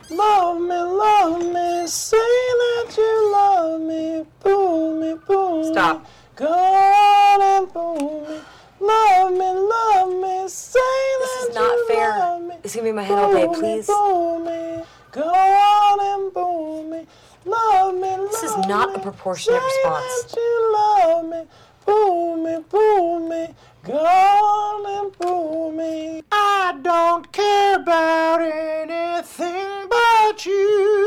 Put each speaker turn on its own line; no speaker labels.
love me, say that you love me, boo me, boo me.
Stop.
Go on and boo me, love me, say
This
that
is not
you
fair.
love me.
It's gonna be my head all day, please.
Boo me, go on and boo me, love me,
This is not a proportionate response.
Say that you love me, boo me, go on and boo me. I don't care about anything but you.